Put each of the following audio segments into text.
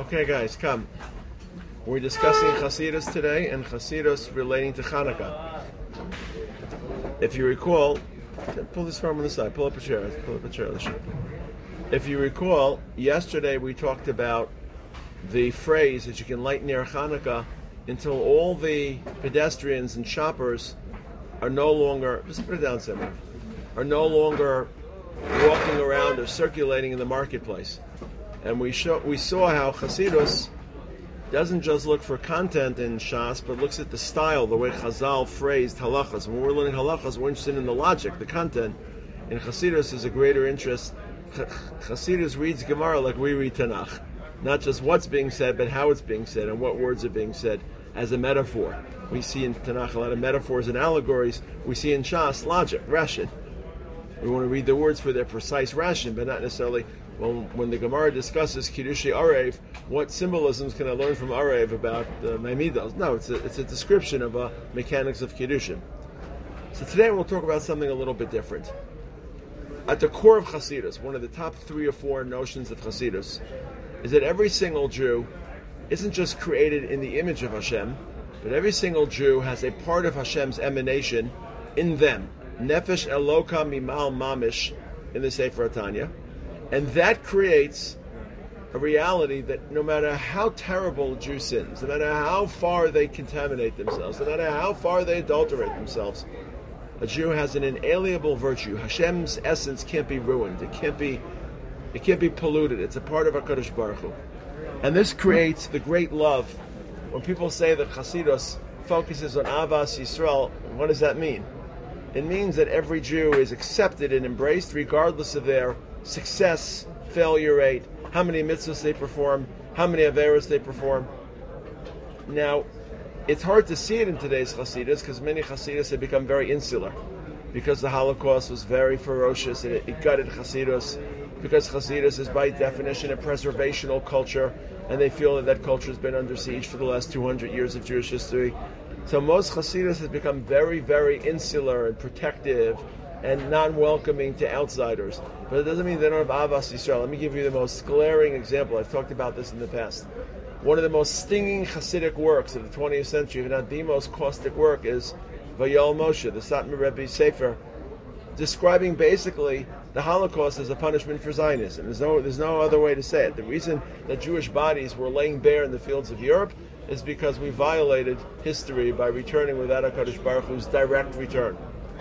Okay, guys, come. We're discussing Chasidus today and Chasidus relating to Hanukkah. If you recall, pull this from on the side. Pull up a chair. If you recall, yesterday we talked about the phrase that you can light near Hanukkah until all the pedestrians and shoppers are no longer, just put it down somewhere, are no longer walking around or circulating in the marketplace. And we saw how Chasidus doesn't just look for content in Shas, but looks at the style, the way Chazal phrased halachas. When we're learning halachas, we're interested in the logic, the content. In Chasidus is a greater interest. Chasidus reads Gemara like we read Tanakh. Not just what's being said, but how it's being said and what words are being said as a metaphor. We see in Tanakh a lot of metaphors and allegories. We see in Shas logic, ration. We want to read the words for their precise ration, but not necessarily when the Gemara discusses Kiddushi Arev, what symbolisms can I learn from Arev about Maimidos? No, it's a description of mechanics of Kiddushin. So today we'll talk about something a little bit different. At the core of Chasidus, one of the top 3 or 4 notions of Chasidus, is that every single Jew isn't just created in the image of Hashem, but every single Jew has a part of Hashem's emanation in them. Nefesh Eloka Mimal Mamish in the Sefer HaTanya. And that creates a reality that no matter how terrible a Jew sins, no matter how far they contaminate themselves, no matter how far they adulterate themselves, a Jew has an inalienable virtue. Hashem's essence can't be ruined. It can't be polluted. It's a part of HaKadosh Baruch Hu. And this creates the great love. When people say that Chasidus focuses on Avas Yisrael, what does that mean? It means that every Jew is accepted and embraced regardless of their success, failure rate, how many mitzvahs they perform, how many averos they perform. Now, it's hard to see it in today's Chasidus because many Chasidus have become very insular because the Holocaust was very ferocious and it gutted Chasidus, because Chasidus is by definition a preservational culture and they feel that culture has been under siege for the last 200 years of Jewish history. So most Chasidus has become very, very insular and protective and non-welcoming to outsiders. But it doesn't mean they don't have Avas Yisrael. Let me give you the most glaring example. I've talked about this in the past. One of the most stinging Hasidic works of the 20th century, if not the most caustic work, is Vayol Moshe, the Satmar Rebbe Sefer, describing basically the Holocaust as a punishment for Zionism. There's no other way to say it. The reason that Jewish bodies were laying bare in the fields of Europe is because we violated history by returning without HaKadosh Baruch Hu's direct return.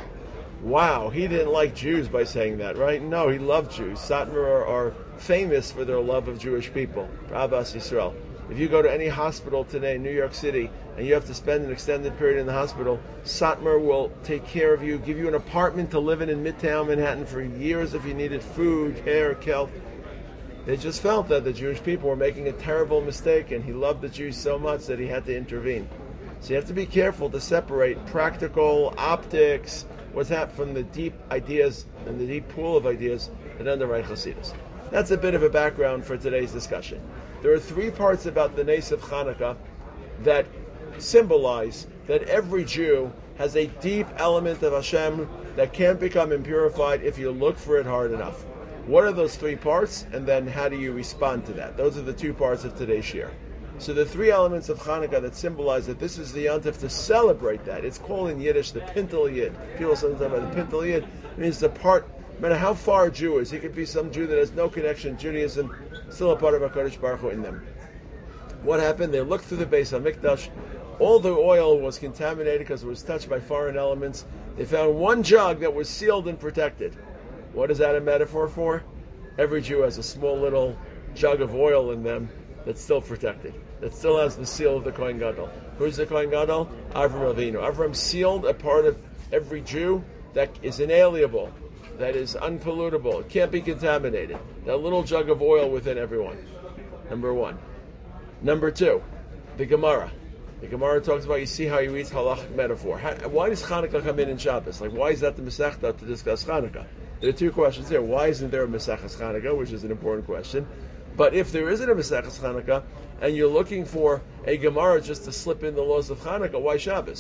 Wow, he didn't like Jews by saying that, right? No, he loved Jews. Satmar are famous for their love of Jewish people, Avas Yisrael. If you go to any hospital today in New York City and you have to spend an extended period in the hospital, Satmar will take care of you, give you an apartment to live in Midtown Manhattan for years if you needed food, hair, kelp. They just felt that the Jewish people were making a terrible mistake and he loved the Jews so much that he had to intervene. So you have to be careful to separate practical optics, what's happened, from the deep ideas and the deep pool of ideas that underwrite Chasidus. That's a bit of a background for today's discussion. There are 3 parts about the Nes of Hanukkah that symbolize that every Jew has a deep element of Hashem that can't become impurified if you look for it hard enough. What are those 3 parts, and then how do you respond to that? Those are the 2 parts of today's shir. So the 3 elements of Hanukkah that symbolize that this is the Yontif to celebrate that. It's called in Yiddish the Pintel Yid. People sometimes talk about the Pintel Yid. It means the part, no matter how far a Jew is, he could be some Jew that has no connection to Judaism, still a part of HaKadosh Baruch Hu in them. What happened? They looked through the Beis HaMikdash. All the oil was contaminated because it was touched by foreign elements. They found one jug that was sealed and protected. What is that a metaphor for? Every Jew has a small little jug of oil in them that's still protected, that still has the seal of the Kohen Gadol. Who's the Kohen Gadol? Avram Avinu. Avram sealed a part of every Jew that is inalienable, that is unpollutable, it can't be contaminated. That little jug of oil within everyone. Number 1. Number 2, the Gemara. The Gemara talks about, you see how he reads halachic metaphor. Why does Hanukkah come in Shabbos? Like, why is that the Masechta to discuss Hanukkah? There are 2 questions there. Why isn't there a Maseches Hanukkah, which is an important question? But if there isn't a Maseches Hanukkah, and you're looking for a Gemara just to slip in the laws of Hanukkah, why Shabbos?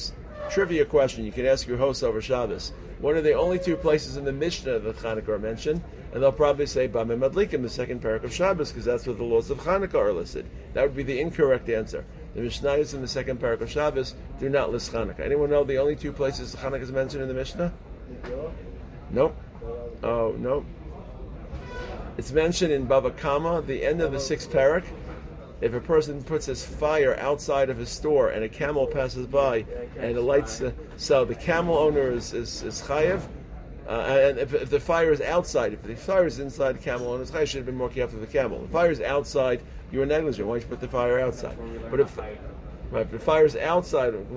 Trivia question you can ask your host over Shabbos. What are the only two places in the Mishnah that Chanukah are mentioned? And they'll probably say Bameh Madlikim, the second parak of Shabbos, because that's where the laws of Chanukah are listed. That would be the incorrect answer. The Mishnayos in the second parak of Shabbos do not list Chanukah. Anyone know the only two places Chanukah is mentioned in the Mishnah? Nope. Oh, nope. It's mentioned in Bava Kama, the end of the sixth parak. If a person puts his fire outside of his store and a camel passes by and it lights, so the camel owner is chayev, and if the fire is outside, if the fire is inside, the camel owner is chayev. Should have been more careful with the camel. If the fire is outside, you were negligent. Why don't you put the fire outside? But if the fire is outside on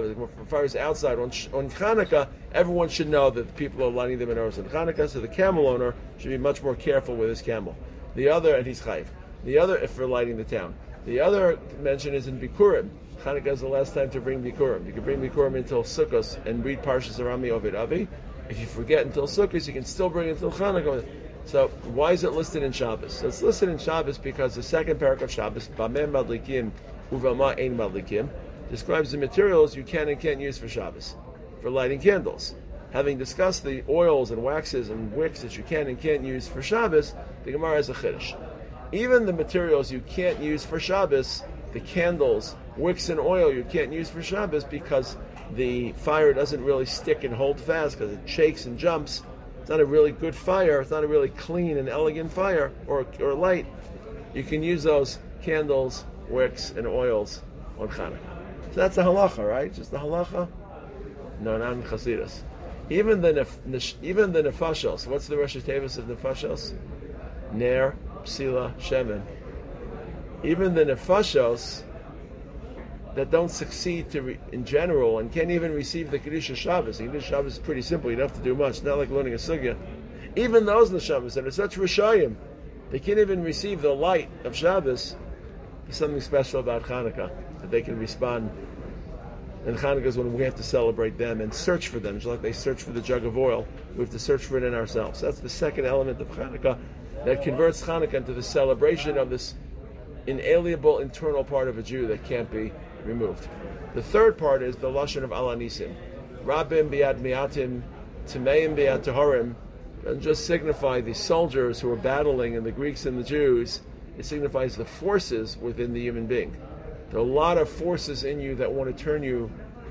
Chanukah, everyone should know that the people are lighting the menorahs on Chanukah, so the camel owner should be much more careful with his camel. And he's chayev. The other, if for lighting the town. The other mention is in Bikurim. Chanukah is the last time to bring Bikurim. You can bring Bikurim until Sukkos and read Parshas Arami Ovid Avi. If you forget until Sukkos, you can still bring it until Chanukah. So why is it listed in Shabbos? So it's listed in Shabbos because the second parak of Shabbos, Bameh Madlikim Uvama Ein Madlikim, describes the materials you can and can't use for Shabbos, for lighting candles. Having discussed the oils and waxes and wicks that you can and can't use for Shabbos, the Gemara has a chiddush. Even the materials you can't use for Shabbos, the candles, wicks and oil you can't use for Shabbos because the fire doesn't really stick and hold fast because it shakes and jumps. It's not a really good fire. It's not a really clean and elegant fire or light. You can use those candles, wicks, and oils on Chanukah. So that's the halacha, right? Just the halacha? No, not in Chassidus. Even the nefashos. What's the Rosh Hashanah of nefashos? Ner, Psila, Shemen. Even the nefashos that don't succeed in general and can't even receive the Kedusha Shabbos. The Kedusha Shabbos is pretty simple. You don't have to do much. It's not like learning a sugya. Even those neshamas that are such rishayim, they can't even receive the light of Shabbos. There's something special about Chanukah that they can respond. And Chanukah is when we have to celebrate them and search for them. Just like they search for the jug of oil, we have to search for it in ourselves. That's the second element of Chanukah that converts Chanukah into the celebration of this inalienable internal part of a Jew that can't be removed. The third part is the lashon of Al Hanisim. Rabim biad miatim, Timeim biad taharim. Doesn't just signify the soldiers who are battling and the Greeks and the Jews. It signifies the forces within the human being. There are a lot of forces in you that want to turn you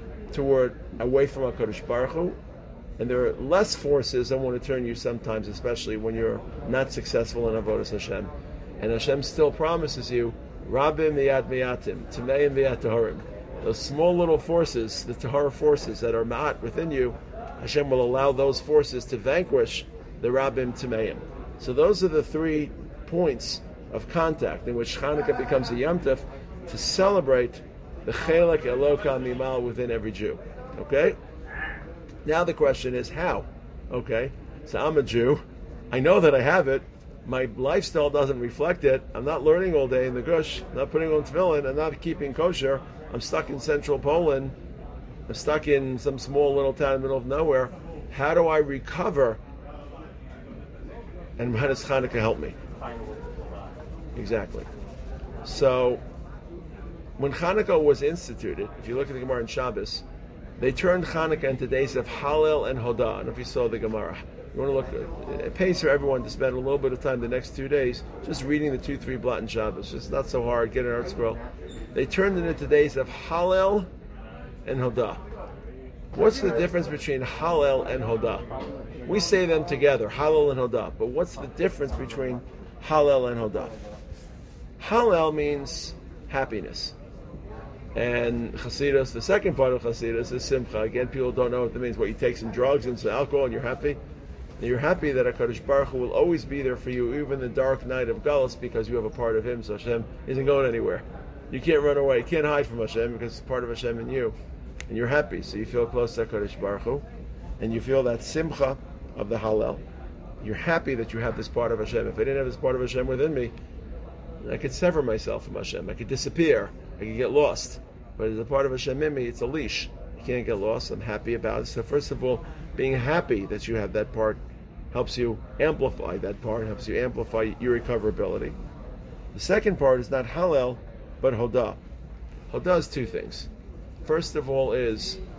away from HaKadosh Baruch Hu, and there are less forces that want to turn you sometimes, especially when you're not successful in Avodas Hashem. And Hashem still promises you, Rabim miyad miyatim, Timeim miyad taharim. Those small little forces, the tahara forces that are ma'at within you, Hashem will allow those forces to vanquish the Rabim Timeim. So those are the 3 points of contact in which Chanukah becomes a Yom Tov to celebrate the Chelek Eloka Mimal within every Jew. Okay? Now the question is how? Okay, so I'm a Jew. I know that I have it. My lifestyle doesn't reflect it. I'm not learning all day in the gush. I'm not putting on tefillin. I'm not keeping kosher. I'm stuck in central Poland. I'm stuck in some small little town in the middle of nowhere. How do I recover? And how does Chanukah help me? Exactly. So, when Chanukah was instituted, if you look at the Gemara in Shabbos, they turned Chanukah into days of Hallel and Hodah. I don't know if you saw the Gemara. You want to look, it pays for everyone to spend a little bit of time the next 2 days just reading the 2-3 blot in Shabbos. It's not so hard. Get an art scroll. They turned it into days of Hallel and Hodah. What's the difference between Hallel and Hodah? We say them together, Hallel and Hodah. But what's the difference between Hallel and Hodah? Hallel means happiness. And Chassidus, the second part of Chassidus, is Simcha. Again, people don't know what that means. What, you take some drugs and some alcohol and you're happy? And you're happy that HaKadosh Baruch Hu will always be there for you, even in the dark night of Galus, because you have a part of Him, so Hashem isn't going anywhere. You can't run away. You can't hide from Hashem because it's part of Hashem in you. And you're happy, so you feel close to HaKadosh Baruch Hu, and you feel that Simcha of the Hallel. You're happy that you have this part of Hashem. If I didn't have this part of Hashem within me, I could sever myself from Hashem. I could disappear. I could get lost. But as a part of Hashem in me, it's a leash. You can't get lost. I'm happy about it. So first of all, being happy that you have that part helps you amplify that part, helps you amplify your recoverability. The second part is not Hallel, but Hodah. Hodah is 2 things. First of all is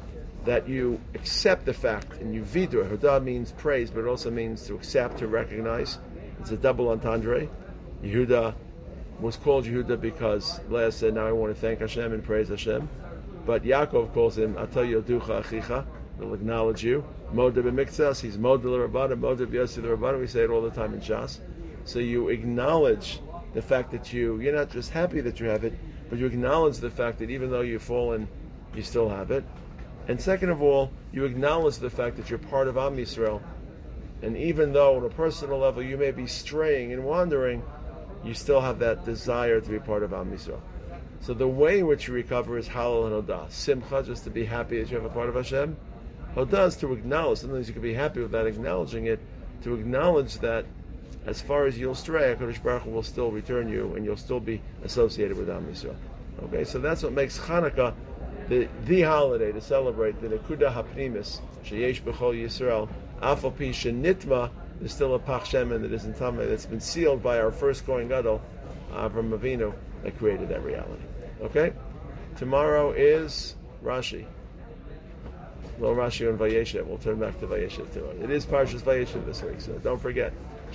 that you accept the fact, and you vidur. Hodah means praise, but it also means to accept, to recognize. It's a double entendre. Yehuda was called Yehuda because Leah said, now I want to thank Hashem and praise Hashem. But Yaakov calls him Ata Yoducha Achicha, will acknowledge you. Moda b'miktzas, he's Moda l'Rabbana, Moda b'yasi l'Rabbana, we say it all the time in Shas. So you acknowledge the fact that you're not just happy that you have it, but you acknowledge the fact that even though you've fallen, you still have it. And second of all, you acknowledge the fact that you're part of Am Yisrael. And even though on a personal level you may be straying and wandering, you still have that desire to be part of Am Yisrael. So the way in which you recover is Halal and Hodah. Simcha, just to be happy that you have a part of Hashem. Hodah is to acknowledge. Sometimes you can be happy without acknowledging it. To acknowledge that as far as you'll stray, HaKadosh Baruch Hu will still return you and you'll still be associated with Am Yisrael. Okay, so that's what makes Chanukah the holiday to celebrate the Nekuda HaPnimis, Sheyesh B'chol Yisrael, Afal Pi Shenitma, there's still a Pach Shemen that isn't Tameh, that's been sealed by our first Kohen Gadol, Avram Avinu, that created that reality. Okay? Tomorrow is Rashi. Well, Rashi on Vayeshev. We'll turn back to Vayeshev tomorrow. It is Parshas Vayeshev this week, so don't forget.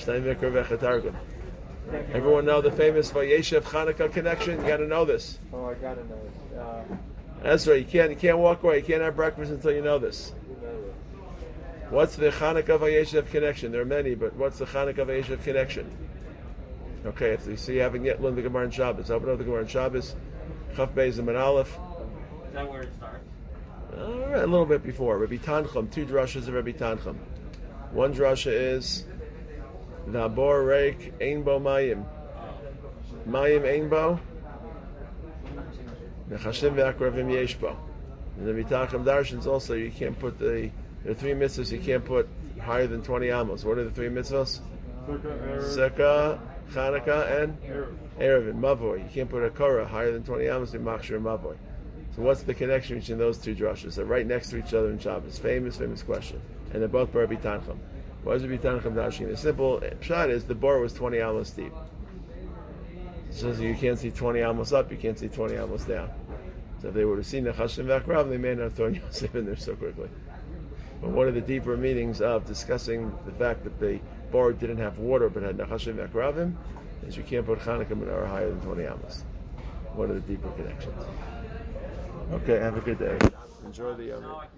Everyone know the famous Vayeshev Chanukah connection? You got to know this. Oh, I got to know it. That's right. You can't walk away. You can't have breakfast until you know this. What's the Chanukah Vayeshev connection? There are many, but what's the Chanukah Vayeshev connection? Okay, so you haven't yet learned the Gemara in Shabbos. Open up the Gemara in Shabbos. Chaf Beis and Aleph. Is that where it starts? All right, a little bit before. Rabbi Tanchum, two drashas of Rabbi Tanchum. One drasha is Nabor Reik Ein Bo Mayim. Mayim Ein Bo. Nechashim Ve'akravim Yesh Bo. And the Rabbi Tanchum darshans also, you can't put there are three mitzvahs you can't put higher than 20 amos. What are the three mitzvahs? Sukkah, Chanukah, and Erevin, Mavoy. You can't put a Korah higher than 20 amos in Machshir and Mavoy. So what's the connection between those two drashas? They're right next to each other in Shabbos. Famous question. And they're both by Rabbi Tanchum. Why is Rabbi Tanchum dashing? The simple shot is the bar was 20 amos deep. So you can't see 20 amos up, you can't see 20 amos down. So if they would have seen the Chashim V'Akrav, they may not have thrown Yosef in there so quickly. But one of the deeper meanings of discussing the fact that the bar didn't have water but had Nachashim V'Akravim is you can't put Chanukah menorah higher than 20 amos. One of the deeper connections. Okay, have a good day. Enjoy the